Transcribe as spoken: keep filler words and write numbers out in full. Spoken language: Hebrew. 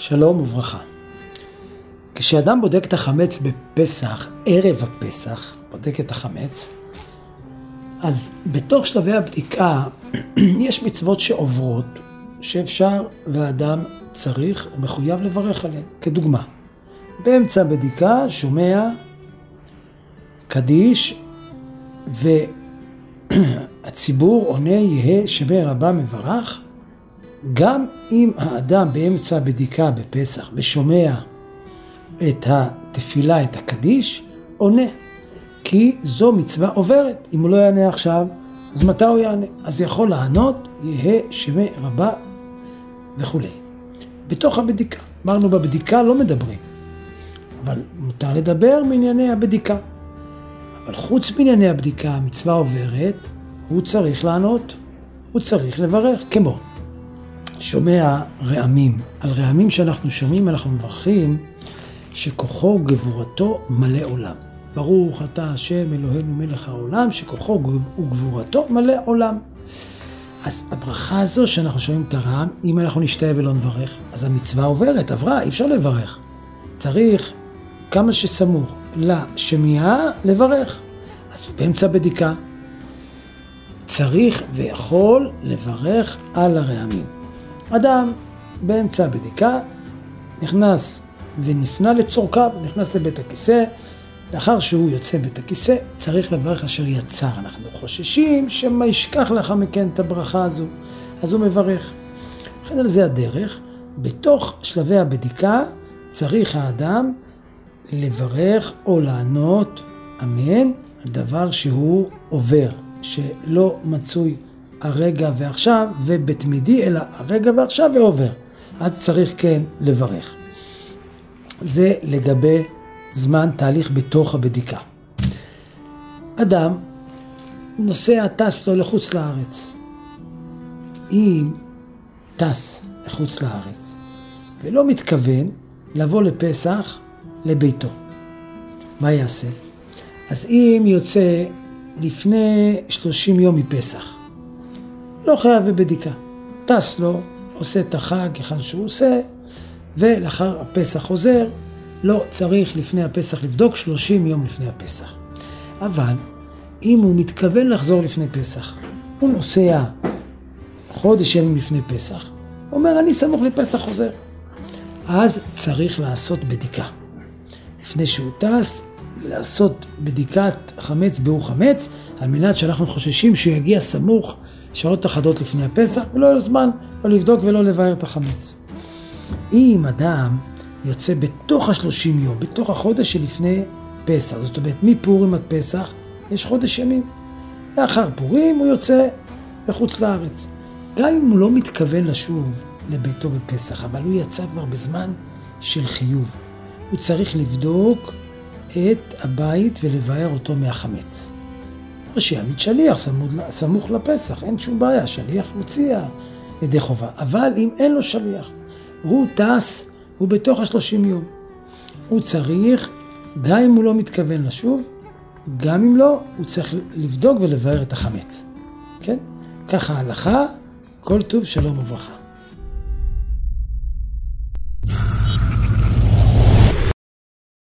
שלום וברכה. כשאדם בודק את החמץ בפסח, ערב הפסח, בודק את החמץ, אז בתוך שלבי הבדיקה יש מצוות שעוברות, שאפשר והאדם צריך ומחויב לברך עליהן. כדוגמה, באמצע הבדיקה שומע קדיש והציבור עונה יהא שמי רבה מברך. גם אם האדם באמצע הבדיקה בפסח ושומע את התפילה, את הקדיש, עונה. כי זו מצווה עוברת. אם הוא לא יענה עכשיו, אז מתי הוא יענה? אז יכול לענות, יהא שמי רבה וכו'. בתוך הבדיקה. אמרנו בבדיקה לא מדברים. אבל מותר לדבר מענייני הבדיקה. אבל חוץ מענייני הבדיקה, המצווה עוברת, הוא צריך לענות, הוא צריך לברך, כמו. שומע רעמים. על רעמים שאנחנו שומעים, אנחנו מברכים שכוחו וגבורתו מלא עולם. ברוך אתה השם אלוהינו מלך העולם, שכוחו וגבורתו מלא עולם. אז הברכה הזו שאנחנו שומעים את הרעם, אם אנחנו נשתהה ולא נברך, אז המצווה עוברת, עברה, אי אפשר לברך. צריך כמה שסמוך לשמיעה לברך. אז באמצע בדיקה צריך ויכול לברך על הרעמים. אדם באמצע הבדיקה נכנס ונפנה לצורכיו, נכנס לבית הכיסא, לאחר שהוא יוצא בית הכיסא צריך לברך אשר יצר. אנחנו חוששים שמה ישכח לך מכן את הברכה הזו, אז הוא מברך. לכן על זה הדרך, בתוך שלבי הבדיקה צריך האדם לברך או לענות אמן על דבר שהוא עובר, שלא מצוי הרגע ועכשיו ובתמידי, אלא הרגע ועכשיו ועובר. אז צריך כן לברך. זה לגבי זמן תהליך בתוך הבדיקה. אדם נוסע, טס לו לחוץ לארץ. אם טס לחוץ לארץ ולא מתכוון לבוא לפסח לביתו, מה יעשה? אז אם יוצא לפני שלושים יום מפסח, לא חייב בבדיקה. טס לו, עושה את החג כיוון שהוא עושה, ולאחר הפסח חוזר, לא צריך לפני הפסח לבדוק שלושים יום לפני הפסח. אבל אם הוא מתכוון לחזור לפני פסח, הוא נוסע חודש ימים לפני פסח, אומר אני סמוך לפסח חוזר, אז צריך לעשות בדיקה. לפני שהוא טס, לעשות בדיקת חמץ ביעור חמץ, על מנת שאנחנו חוששים שהוא יגיע סמוך שעות אחדות לפני הפסח, ולא יהיה לו זמן לא לבדוק ולא לבאר את החמץ. אם אדם יוצא בתוך השלושים יום, בתוך החודש שלפני פסח, זאת אומרת מפורים עד פסח, יש חודש ימים. לאחר פורים הוא יוצא לחוץ לארץ. גם אם הוא לא מתכוון לשוב לביתו בפסח, אבל הוא יצא כבר בזמן של חיוב. הוא צריך לבדוק את הבית ולבאר אותו מהחמץ. או שיעמיד שליח סמוך לפסח, אין שום בעיה, שליח מוציע ידי חובה. אבל אם אין לו שליח, הוא טס, הוא בתוך השלושים יום. הוא צריך, גם אם הוא לא מתכוון לשוב, גם אם לא, הוא צריך לבדוק ולבאר את החמץ. כן? ככה ההלכה, כל טוב, שלום וברכה.